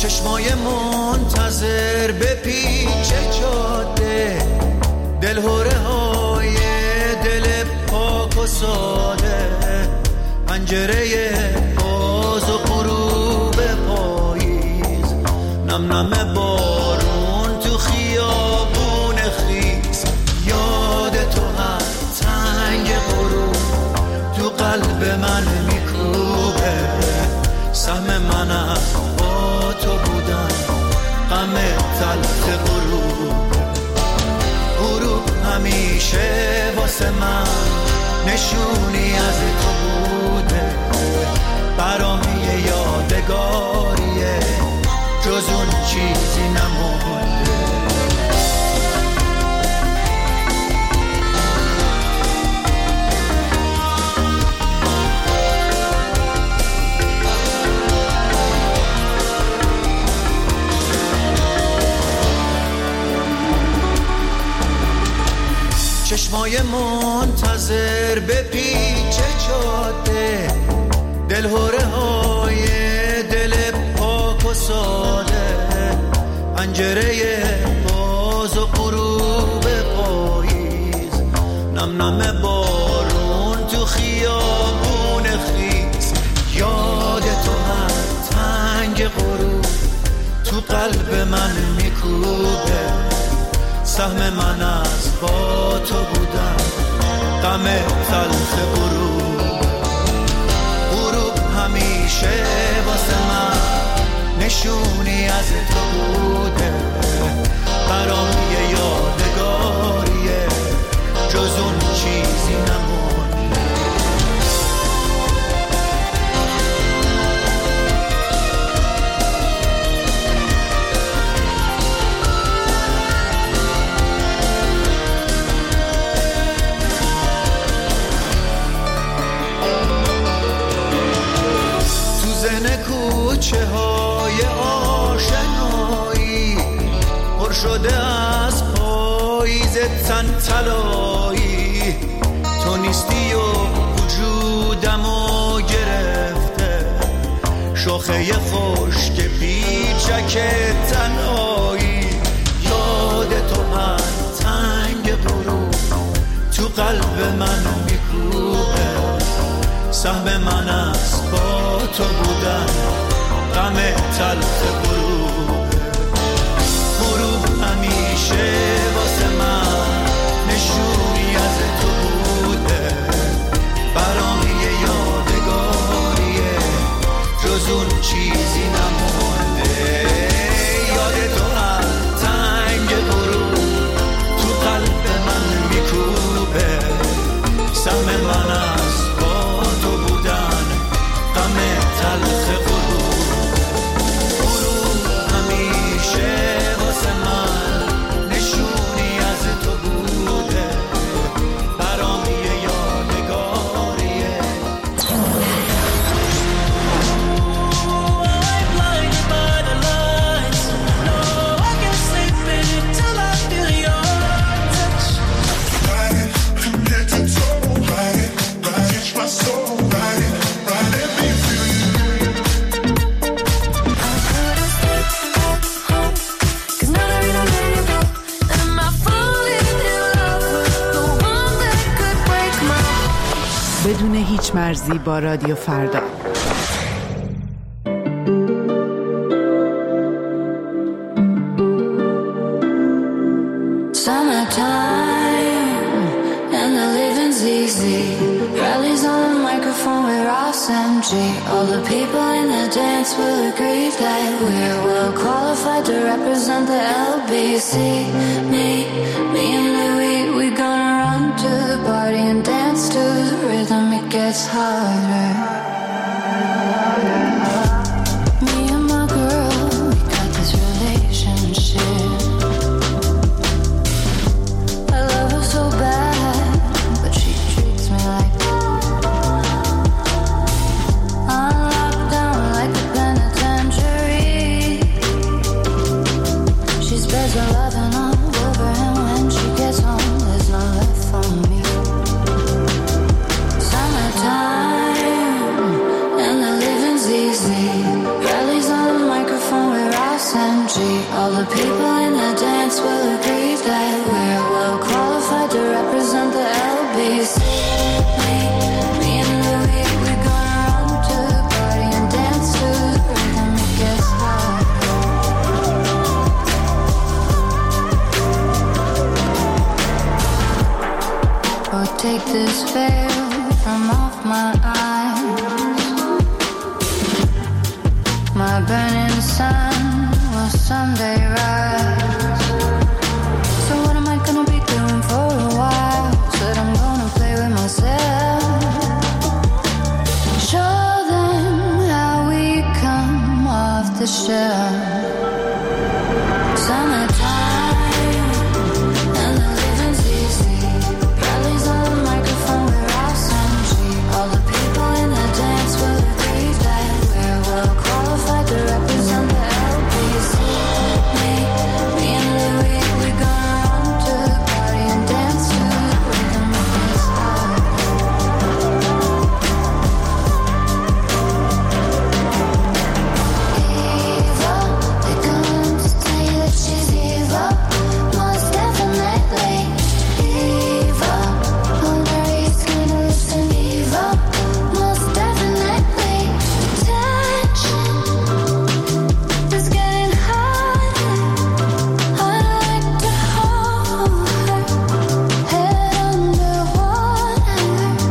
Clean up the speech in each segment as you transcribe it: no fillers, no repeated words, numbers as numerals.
چشمای منتظر به پیچ جاده، دلهوره های دل پاک و ساده، پنجره باز و غروب پاییز، نم نم بارون تو خیابون خیز، یاد تو هر تنگ غروب تو قلب من میکوبه، سهم من از با تو بودن غم تلخ غروب همیشه واسه من نشونی از تو بوده، برام یه یادگاریه جز اون چیزی نمونده. چشمای منتظر به پیچ جاده، دلهوره های دل پاک و ساده، پنجره باز و غروب پاییز، نم نم بارون تو خیابون خیز، یاد تو هر تنگ غروب تو قلب من میکوبه، سهم من از با تو بودن غم تلخ غروب همیشه واسه من نشونی از تو بوده، برام یه یادگاریه جز اون چیزی نمونده. کوچه های آشنایی پر شده از پاییز تن طلایی، تو نیستی و وجودمو گرفته، شاخه خشک پیچک تنهایی، یاد تو هر تنگ غروب تو قلب من میکوبه، سهم من از با تو بودن غم تلخ غروب همیشه واسه من نشونی از تو بوده، برام یه یادگاریه جز اون چیزی نمونده، یاد تو هر تنگ غروب تو قلب من میکوبه، سهم من از با تو بودن غم تلخ بدون هیچ مرزی با رادیو فردا. All the people in the dance will agree that we're well qualified to represent the LBC. Me and Louis, we gonna run to the party and dance to the rhythm. It gets harder. Me and my girl, we got this relationship. I love her so bad, but she treats me like there's a loving all over, and when she gets home, there's no left for me. Summertime, SMG. All the people in the dance will agree that we're well qualified to represent the LBC. Me and Louis, we're gonna run to the party and dance to the rhythm. It gets hot. Oh, take this veil from off my eyes. My burning sun will someday rise. So what am I gonna be doing for a while? Said I'm gonna play with myself. Show them how we come off the shelf. Summertime and the living's easy. Bradley's on the microphone with Ross MG. All the people in the dance will agree that we're well qualified to represent the LBC. Me and Louis, we're gonna run to the party and dance to the rhythm of this heart. Eva, they're going to tell you that she's evil, most definitely. Eva, on her east gonna listen. Eva, most definitely. Tension is getting higher. I'd like to hold her head underwater.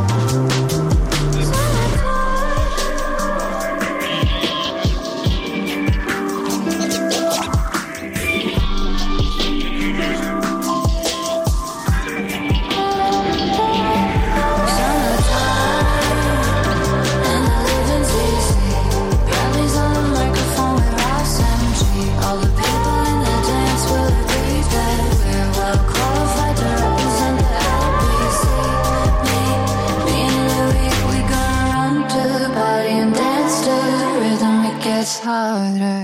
And the living's easy. Bradley's on the microphone with Ross MG. All the people in the dance will agree that we're well qualified to represent the LBC. Me and Louis, we gonna run to the party and dance to the rhythm. It gets harder.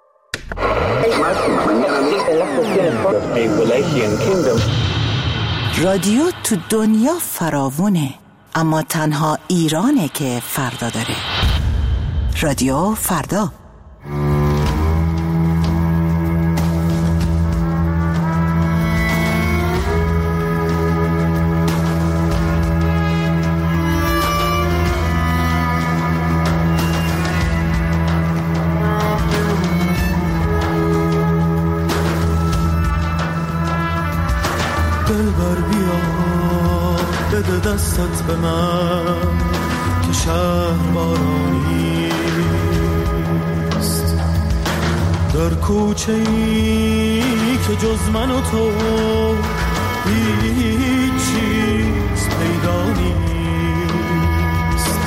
رادیو تو دنیا فراوونه، اما تنها ایرانه که فردا داره. رادیو فردا. دلبر بیا بده دستت به من که شهر بارانیست. در کوچه ای که جز من و تو هیچ چیز پیدا نیست.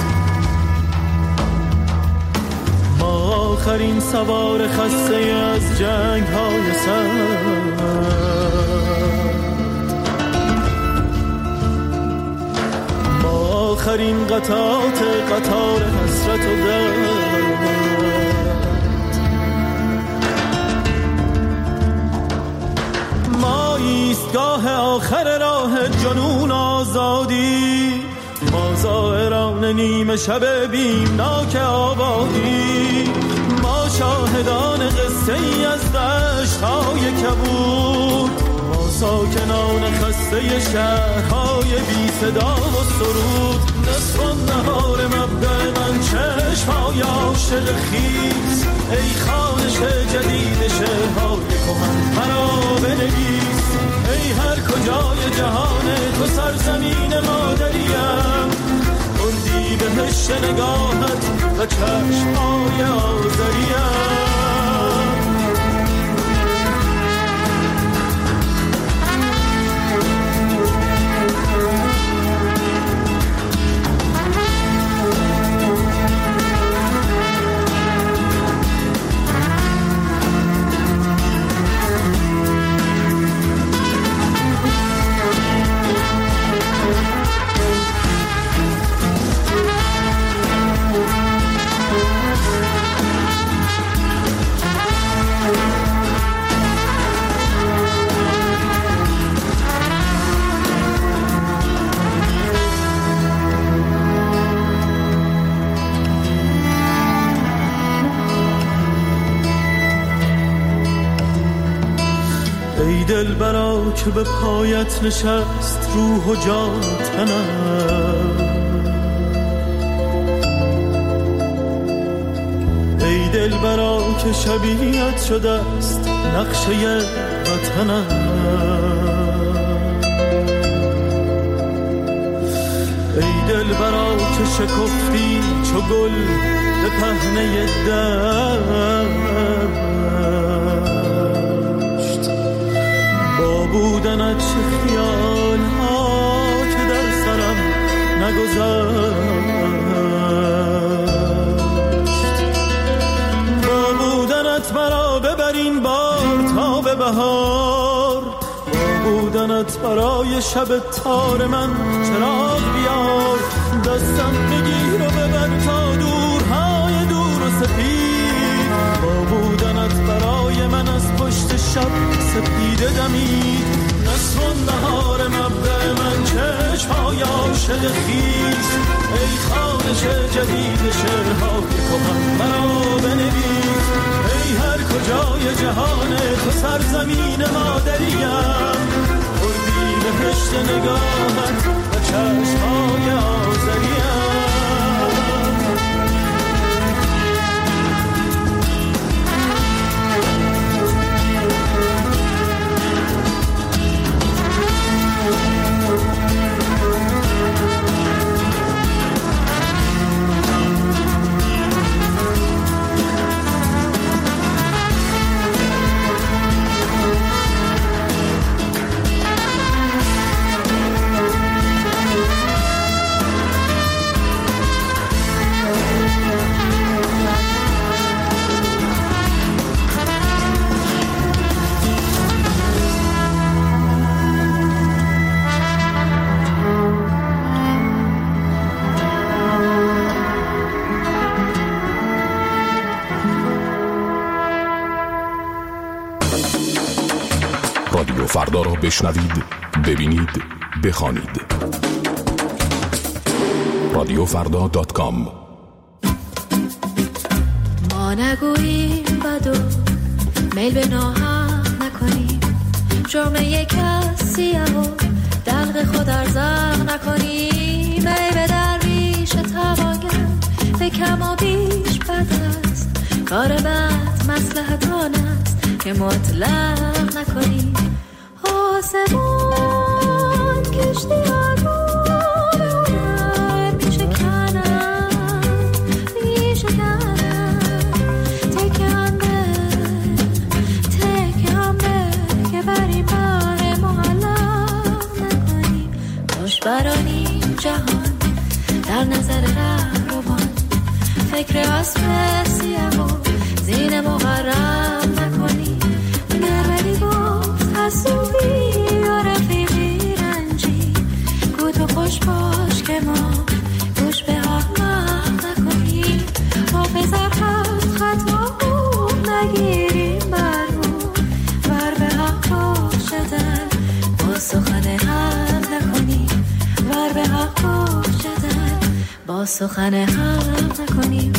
ما آخرین سوار خسته از جنگ های سر، آخرین قطار حسرت و درد. ما ایستگاه آخر راه جنون آزادی، ما زائران نیمه شب بیمناک آبادی، ما شاهدان قصه ای از دشت‌های کبود، ساکنان خسته شهرهای بی صدا و سرود. نصف نهار مبدأ من چشمهای عاشق خیز، ای خانش جدید شهرهای کهن مرا بنویس. ای هر کجای جهان تو سرزمین مادریم، اردی بهشت نگاهت و چشمهای آذریم. ای دلبرا که به پایت نشست روح و جان تنم، ای دلبرا که شبیهت شده است نقشه وطنم، ای دلبرا که شکفتی چو گل به پهنه دشت، با بودنت چه خیال ها که در سرم نگذشت، با بودنت مرا ببرین بار تا به بهار، با بودنت برای شب تار من چراغ بیار، دستم بگیر و ببر تا دورهای دور و سپید، با بودنت برای من از پشت شب سپیده دمید، نسون نهار مبدأ من چشمهای عاشق خیز، ای خوانش جدید شعرها که کهن مرا بنویس، ای هر کجای جهان تو سرزمین مادریم، اردی بهشت نگاهت و چشمهای آذریم. رادیو فردا را بشنوید، ببینید، بخوانید. radiofrda.com. ما نگوییم بدو میل به ناحق نکنیم، جرم یک کسیه و دلق خود ارزاق نکنیم، ای به درویش تواگر به کم و بیش بد است، کار بد مصلحت آن است که مطلق نکنیم، آسمان کشتی آگو به هنر میشه کنم، میشه کنم، تکم به که بری بار معلق نکنیم، خوشبرانیم جهان در نظر رهروان، فکر اسب سیه و زین مغرم نکنیم، نرولی گفت حسوبی و رفیقی رنجی، گو تو خوش باش که ما گوش به احمق نکنیم، حافظت هست خطا نگیریم بر ور به حق شدن با سخن حق نکنیم، ور به حق شدن با سخن حق نکنیم،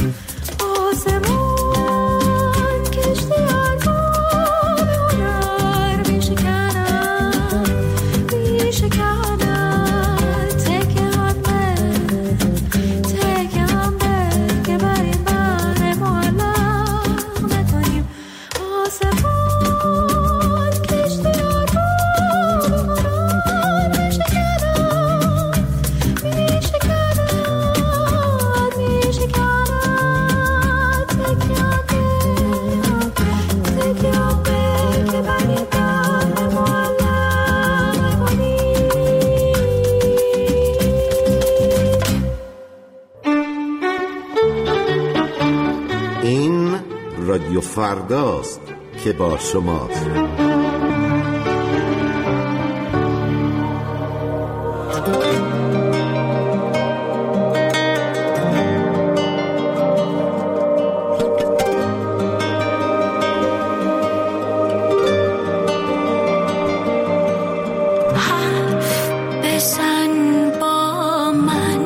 آسمان کشتی آگو به هنر میشه کنم، میشه کنم، تکه هم به که بریم بر معلق نکنیم، آسمان کشتی آگو به هنر میشه کنم، میشه کنم، میشه کنم، تکه هم به که بریم بر معلق نکنیم. این رادیو فرداست که با شماست. بزن با من،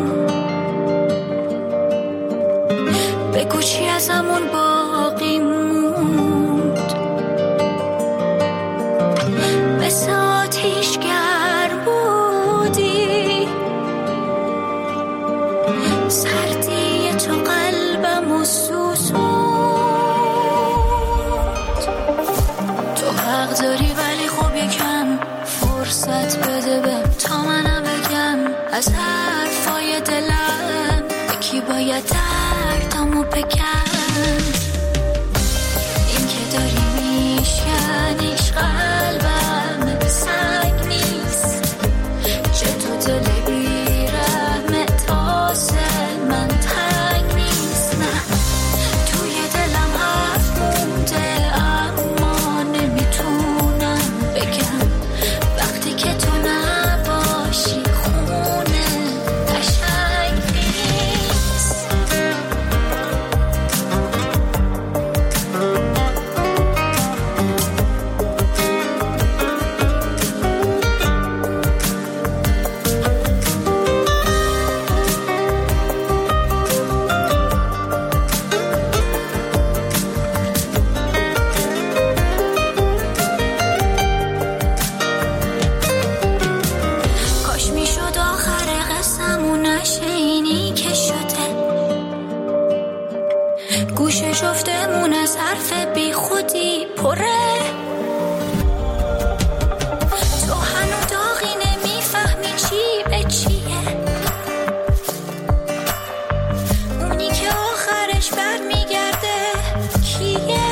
بگو چی ازمون باقی موند، داری ولی خب یکم فرصت بده بهم تا منم بگم از حرفای دلم یکی باید دردمو بگم. این که داری میشکنیش قلبم سنگ نیست، چه تو دل بی رحمت آسه من تنگ نیست. نه توی دلم حرف مونده اما نمیتونم بگم وقتی که تو نباشی خونه قشنگ نیست. کاش میشد آخر قسمون نشه اینی که شده، گوش شفتمون از حرف بی خودی پره. تو هنو داغی نمیفهمی چی به چیه، اونی که آخرش بر میگرده کیه.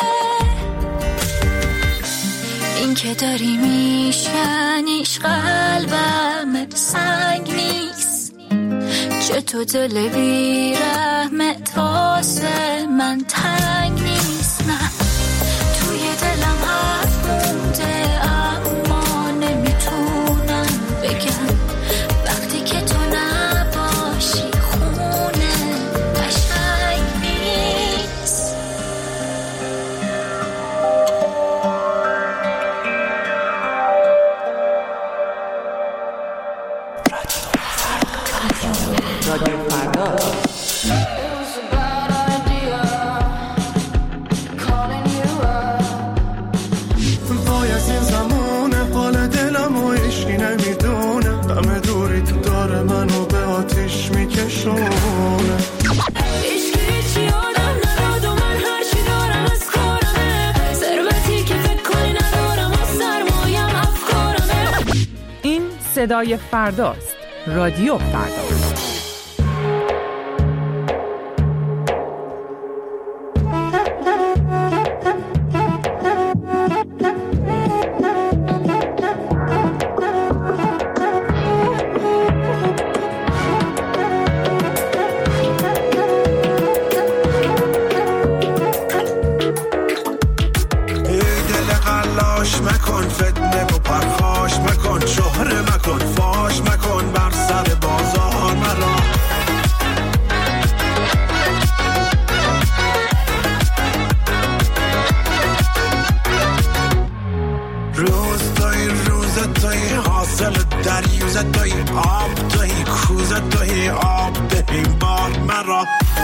این که داری میشکنیش قلبم سنگ نیست، چه تو دل بی رحمت واسه من تنگ نیست. نه توی دلم حرف مونده اما نمیتونم بگم وقتی که تو نباشی خونه قشنگ نیست. وای از این زمونه حال دلم و عشقی نمیدونه، همه دوری تو داره منو به آتیش میکشونه. عشقی چی آدم نداد و من هرچی دارم از کارمه، ثروتی که فکر کنی ندارم و سرمایم افکارمه. این صدای فرداست. رادیو فردا. ای دل قلاش مکن فتنه و پرخاش مکن، شهره مکن فاش مکن بر سر بازار مرا. روز توی حاصل دریوز توی آب توی کوز توی آب دهیم بار مرا.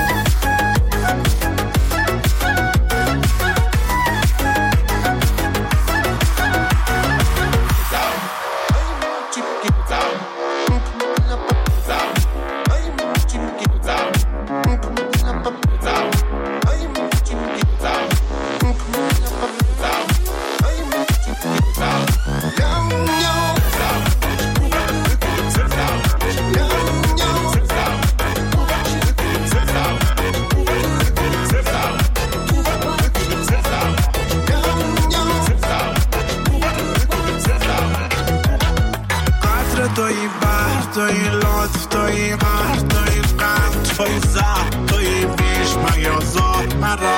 توی بحر توی لطف توی قهر توی قهر توی زهر توی بیش میازار مرا.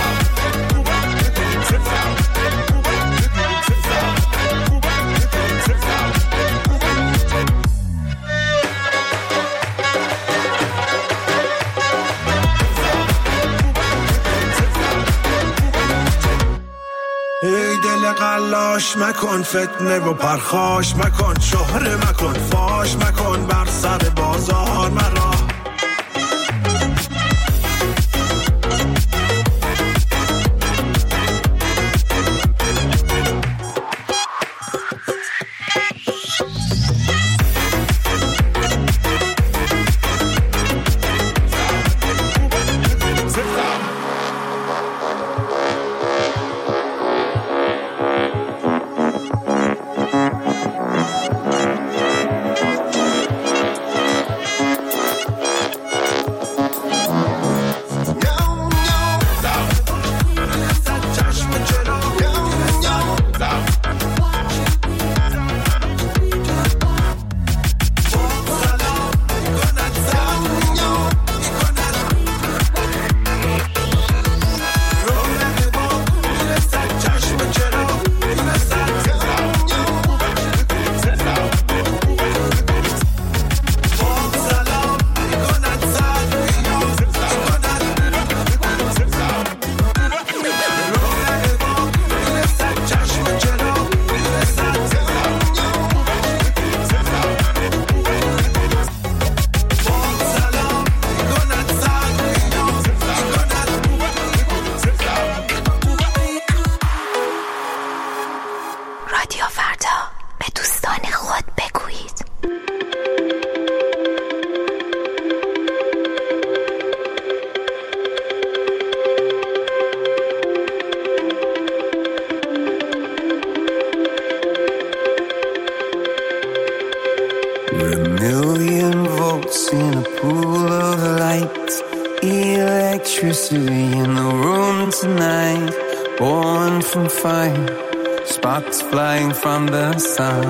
ای دل قلاش مکن فتنه و پرخاش مکن، شهره مکن فاش مکن بر سر بازار مرا. رادیو فردا، به دوستان خود بگویید. We're a million volts in a pool of light, electricity in the room tonight, born from fire, sparks flying from the sun.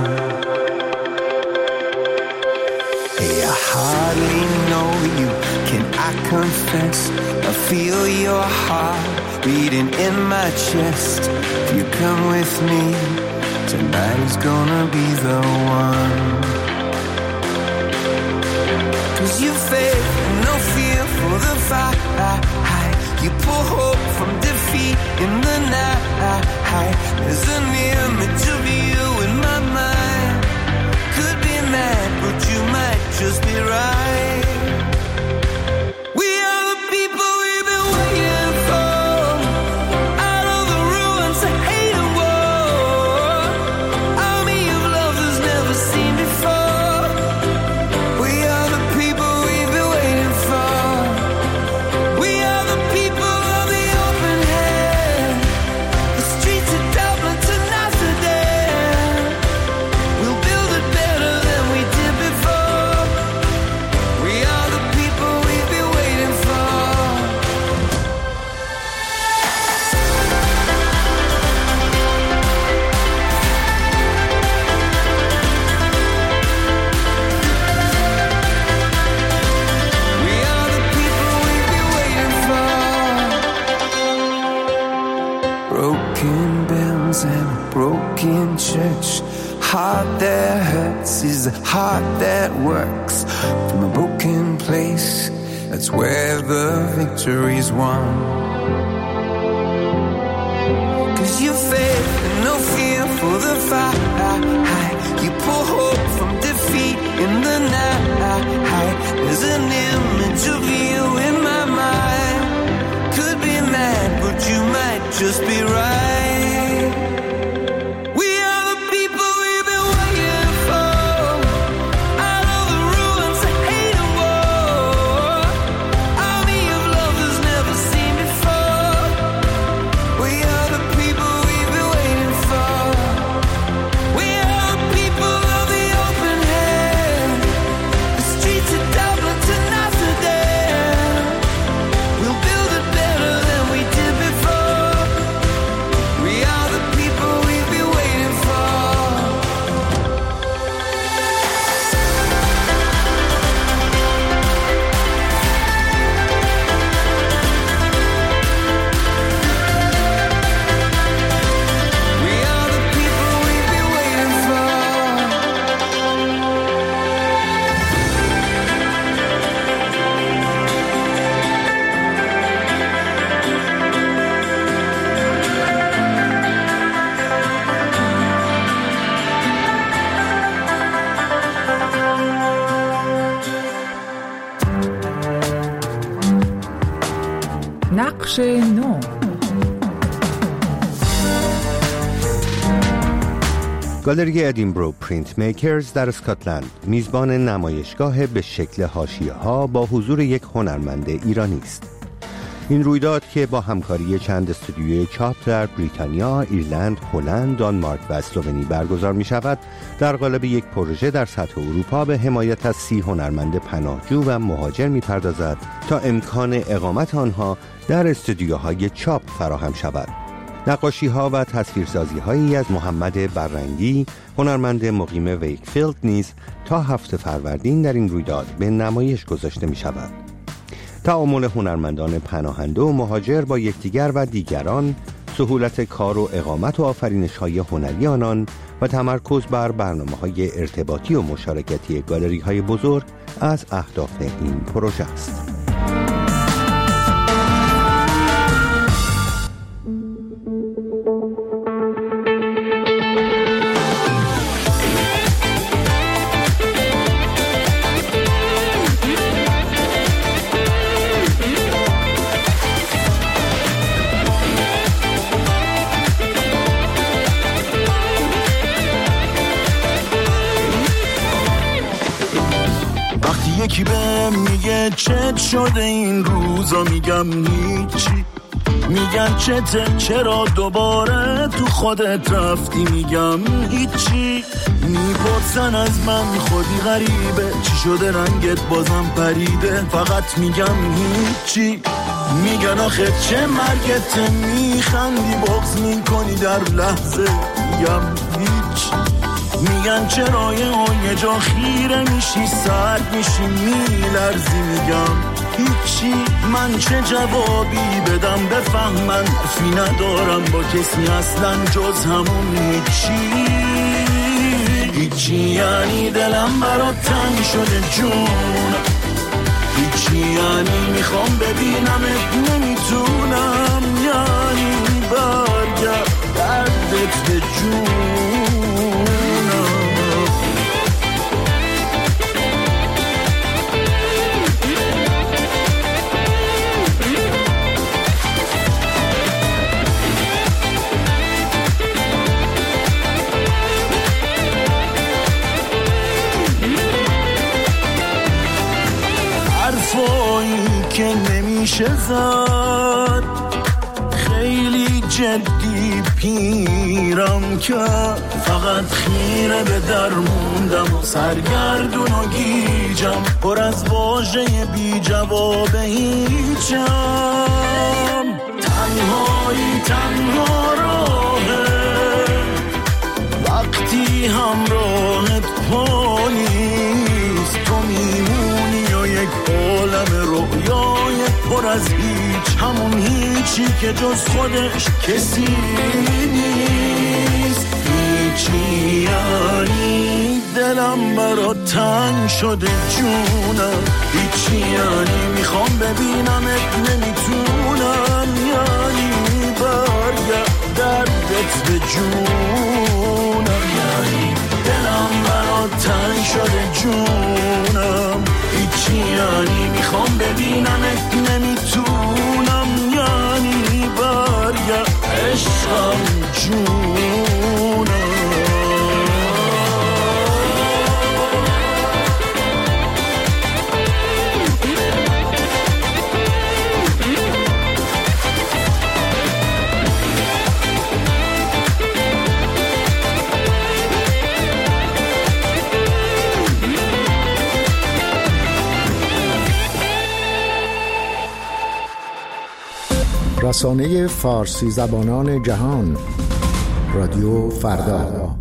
Hey, I hardly know you, can I confess? I feel your heart beating in my chest. If you come with me, tonight is gonna be the one. 'Cause you faith and no fear for the fight. You pull hope from defeat in the night. There's an image of you in my mind. Could be mad, but you might just be right. We are the people we've been waiting for. Out of the ruins of hate and war, army of lovers never seen before. We are the people we've been waiting for. We are the people of the open hand. The streets of Dublin to Amsterdam. We'll build it better than we did before. We are the people we've been waiting for. We are the people we've been waiting for. Broken bells and a broken church. Heart that hurts is a heart that works. From a broken place, that's where the victory's won. 'Cause you faith and no fear for the fight. You pull hope from defeat in the night. There's an image of you in my mind. Could be mad, but you might just be right. We are the people we've been waiting for. Out of the ruins of hate and war, army of lovers never seen before. We are the people we've been waiting for. We are the people of the open hand. The streets of Dublin to Amsterdam. We'll build it better than we did before. We are the people we've been waiting for. We are the people we've been waiting for. نقش نو. گالری ادینبرو پرینت میکرز در اسکاتلند میزبان نمایشگاه به شکل حاشیه‌ها با حضور یک هنرمند ایرانی است. این رویداد که با همکاری چند استودیوی چاپ در بریتانیا، ایرلند، هلند، دانمارک و اسلوونی برگزار می شود، در قالب یک پروژه در سطح اروپا به حمایت از 30 هنرمند پناهجو و مهاجر می پردازد تا امکان اقامت آنها در استودیوهای چاپ فراهم شود. نقاشی‌ها و تصویرسازی‌هایی از محمد بررنگی، هنرمند مقیم ویکفیلد نیز تا 7 فروردین در این رویداد به نمایش گذاشته می‌شود. تعامل هنرمندان پناهنده و مهاجر با یکدیگر و دیگران، سهولت کار و اقامت و آفرینش‌های هنری آنان و تمرکز بر برنامه‌های ارتباطی و مشارکتی گالری‌های بزرگ از اهداف این پروژه است. یکی به میگه چت شده این روزا، میگم هیچی. میگن چته، چرا دوباره تو خودت رفتی، میگم هیچی. میپرسن از من خودی غریبه، چی شده رنگت بازم پریده، فقط میگم هیچی. میگن آخه چه مرگته، میخندی بغض میکنی در لحظه، میگم هیچ. میگن چرا یه جا خیره میشی، سرد میشی، میلرزی، میگم هیچی. من چه جوابی بدم بفهمن، حرفی ندارم با کسی اصلا جز همون هیچی. هیچی یعنی دلم برات تنگ شده جون، هیچی یعنی میخوام ببینمت نمیتونم، یعنی برگرد دردت به جونم. حرفایی که نمیشه زد، خیلی جدی پیرم که فقط خیره به در موندم و سرگردون و گیجم، پر از واژه بی جواب هیچم. تنهایی تنها راهه وقتی همراهت پا نیست، تو میمونی و یک عالم رویای پر از هیچ، همون هیچی که جز خودش کسی نیست. هیچی یعنی دلم برات تنگ شده جونم، هیچی یعنی میخوام ببینمت نمیتونم، یعنی برگرد دردت به جونم، یعنی دلم برات تنگ شده جونم، هیچی یعنی میخوام ببینمت نمیتونم، یعنی برگرد عشقم جونم. رسانه فارسی زبانان جهان، رادیو فردا.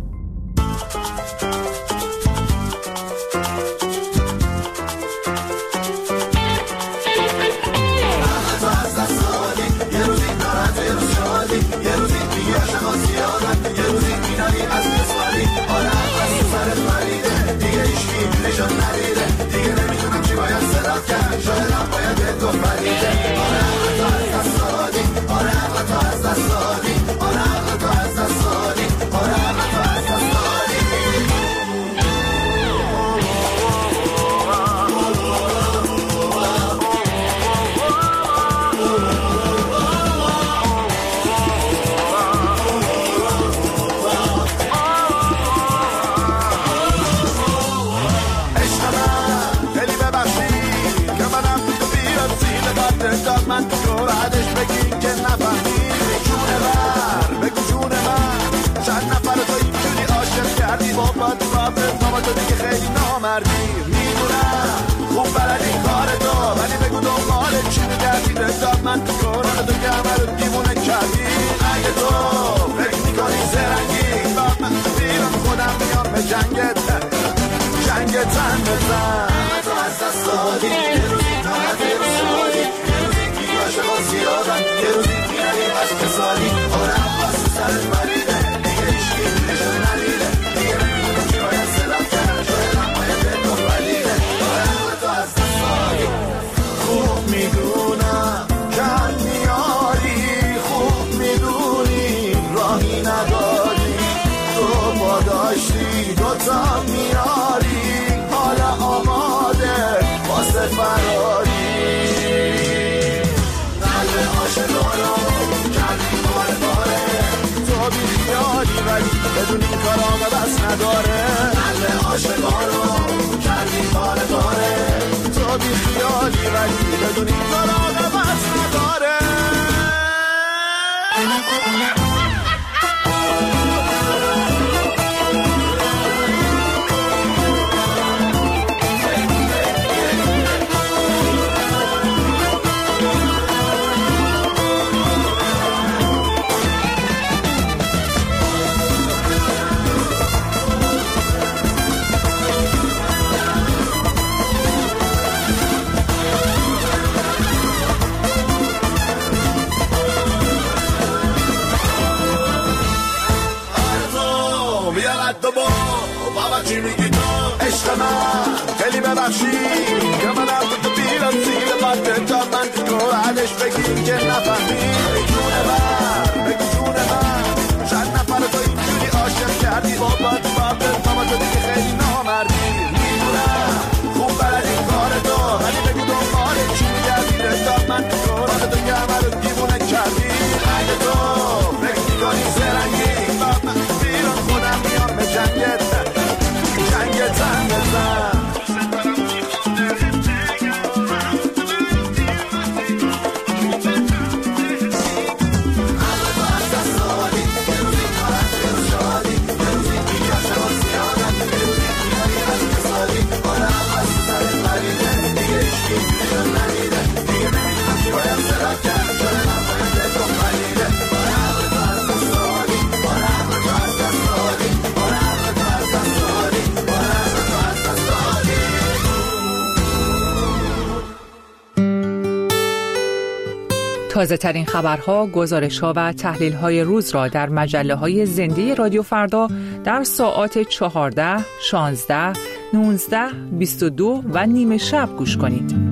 من تو کارم تو گرمه دیوونه کردی، اگه تو فکر میکنی زرنگی من میرم خودم میام به جنگت تن بزن. تو از دست دادی یه روزی طاقت یه روز شادی، یه روزی بی عاشقا زیادن، یه روزی میرنی از کسانی، آره عباس سرت مریده دیگه هیچکی نشون ندیده، دیگه نمیدونم چی باید صدام کرد، شاید هم باید به تو ولیده. آره تو از دست دادی خوب میدونم جن میاری، خوب میدونی راهی نداری، تو با داشتی دوتا میاری، حالا آماده واسه فراری. قلب عاشقانو کردی باره باره، تو بی خیال خیالی ولی بدون این کار آقا بس نداره. قلب عاشقانو کردی کار داره، تو بی خیالی ولی بدون این کار آقا بس نداره. چی میگی تو عشق من خیلی ببخشی که من هم تو بیرم زیر بطه تا من تو عدش بگیم که نفهمی. بگونه من چند نفر تو اینجوری عاشق کردی بابا تو بابت ماما تو دیگه خیلی نامردی. میدونم خوب بلدی کار تو ولی بگو دنبال چی میگردی تا من تو راه تو گمه رو دیوونه کردی. اگه تو فکر میکنی زرنگی من بیرون خودم میام به جنگت تازه ترین خبرها، گزارش‌ها و تحلیل‌های روز را در مجله‌های زنده رادیو فردا در ساعات 14، 16، 19، 22 و نیمه شب گوش کنید.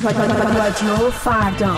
رادیو فردا.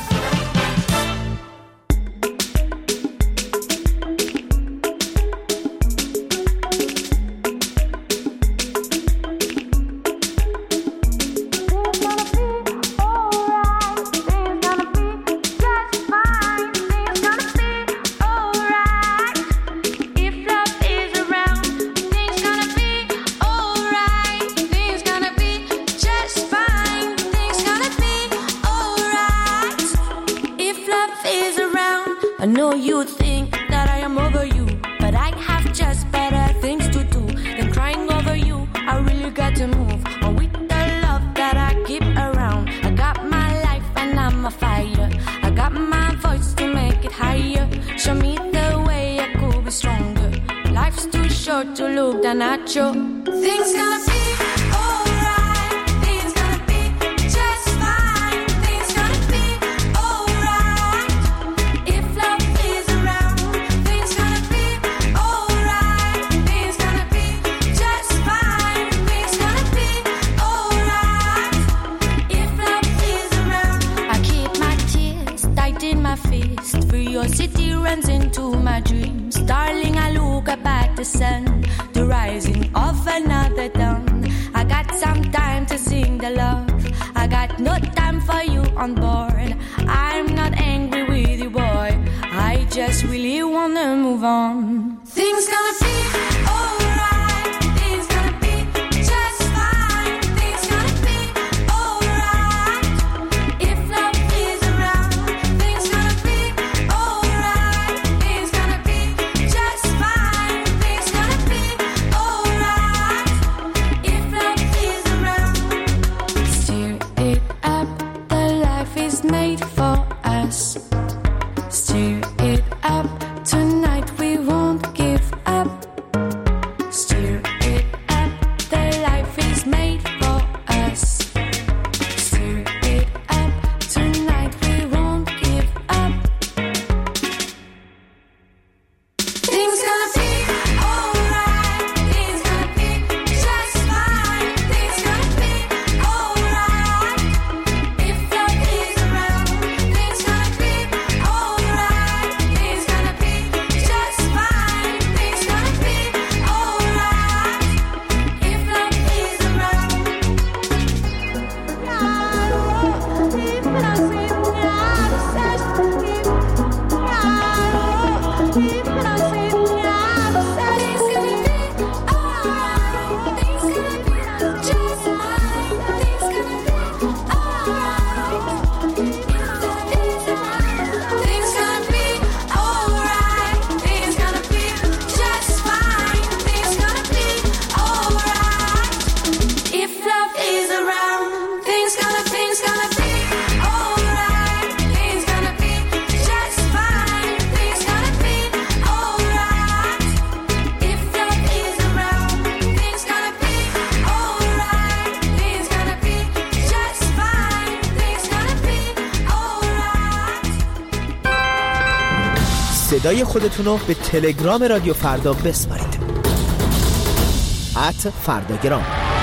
صدای خودتونو به تلگرام رادیو فردا بسپارید. @فرداگرام.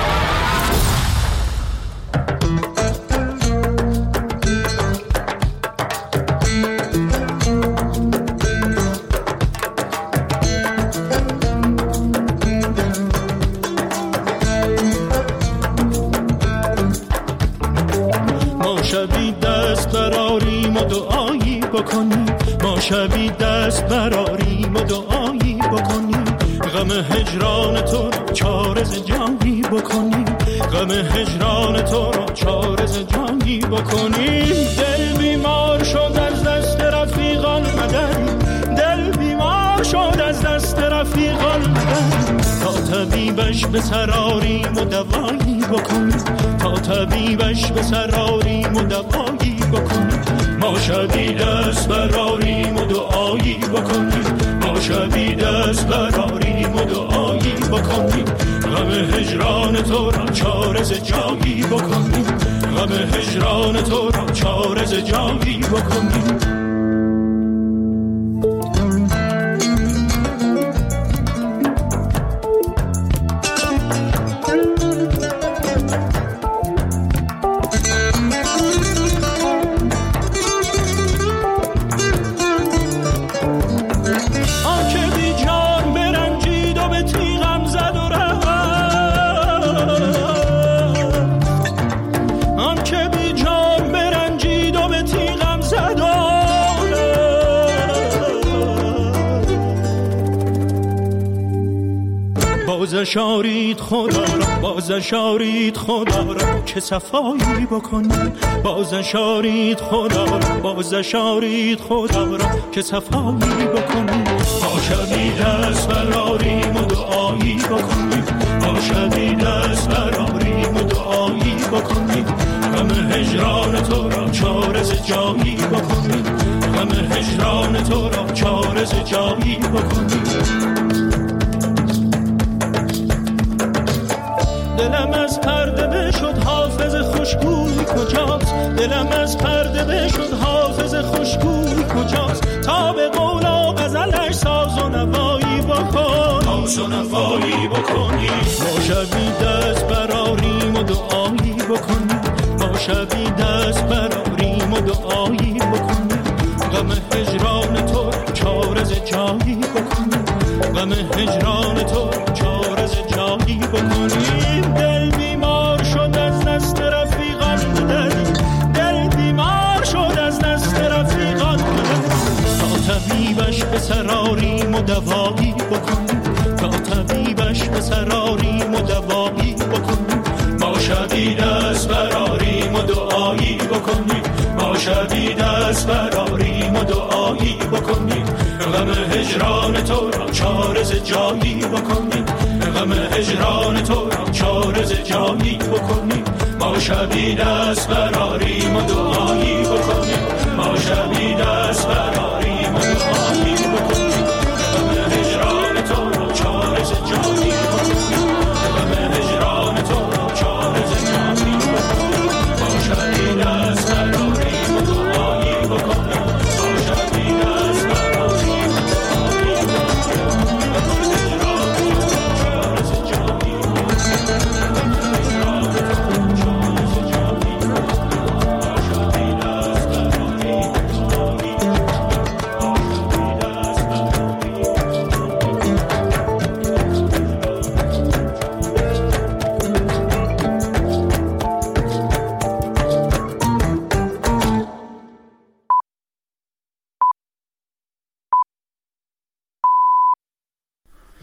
ما شبی دست براریم و دعایی بکنیم، ما شبی دست براریم و دعایی بکنیم، غم هجران تو را چارز جانی بکنیم، غم هجران تو را چارز جانی بکنیم. دل بیمار شد از دست رفیقان مدد، دل بیمار شد از دست رفیقان مدد، تا طبیبش به سراریم و دوایی بکنیم، تا طبیبش به سراریم و دوایی بکنیم. ما شبی دست براریم و دعایی بکنیم، ما شبی دست براریم و دعایی بکنیم، غم هجران تو را چارز جایی بکنیم، غم هجران تو را چارز جایی بکنیم. بازش آرید خدا را، بازش آرید خدا را که صفایی بکنیم. بازش آرید خدا را، بازش آرید خدا را که صفایی بکنیم. ما شبی دست براریم و دعایی بکنیم. ما شبی دست براریم و دعایی بکنیم. غم هجران تو را چارز جایی بکنیم. غم هجران تو را چارز جایی بکنیم. دلم از پرده بشد حافظ خوشگوی کجاست؟ دلم از پرده بشد حافظ خوشگوی کجاست؟ تا به قول و غزلش ساز و نوایی بکن، ساز و نوایی بکنی. ما شبی دست براریم و دعایی بکنیم. ما شبی دست براریم و دعایی بکنیم. غم هجران تو چارز جایی بکنیم. غم هجران تو چارز جایی بکنیم. دل بیمار شد از دست رفیقان دل، دل بیمار شد از دست رفیقان دل. تا طبیبش به سراریم و دوایی بکنیم. تا طبیبش به سراریم و دوایی بکنیم. ما شبی دست براریم و دعایی بکنیم. ما شبی دست براریم و دعایی بکنیم. غم هجران تو را چارز جایی بکنیم. غم هجران تو را چارز جایی بکنیم. ما شبی دست براریم و دعایی بکنیم. ما شبی دست براریم